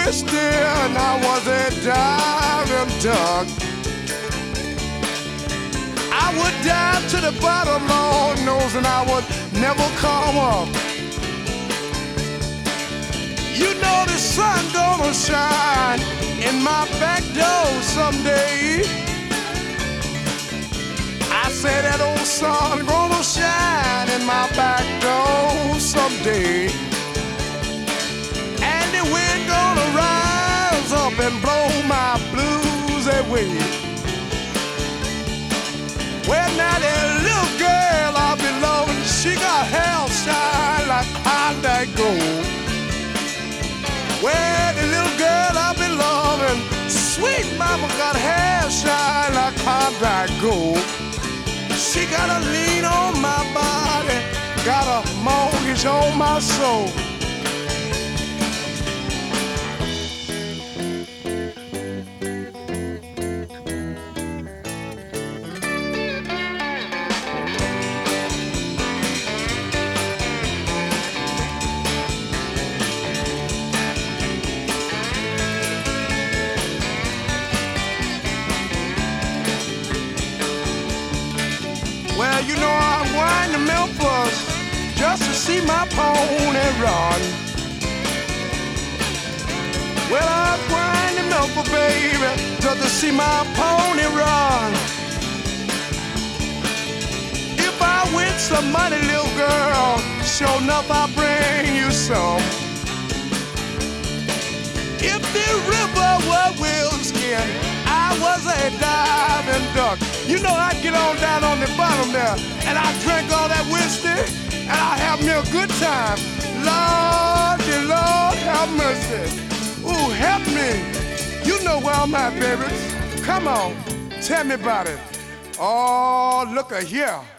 whiskey and I was a diving duck. I would dive to the bottom, Lord knows, and I would never come up. You know the sun gonna shine in my back door someday. I say that old sun gonna shine in my back door someday. And the wind gonna rise up and blow my blues away. Well, now that little girl I belong, she got hair shine like Klondike gold. Well, the little girl I belong, sweet mama got hair shine like Klondike gold. She got a lean on my body, got a mortgage on my soul. Well, you know I'm going to Memphis just to see my pony run. Well, I'm going to Memphis, baby, just to see my pony run. If I win some money, little girl, sure enough I'll bring you some. If the river were whale-skin, I was a diving duck. You know I'd get on down on the bottom there, and I drink all that whiskey, and I have me a good time. Lord, the Lord have mercy. Ooh, help me. You know where I'm at, baby. Come on, tell me about it. Oh, look at here.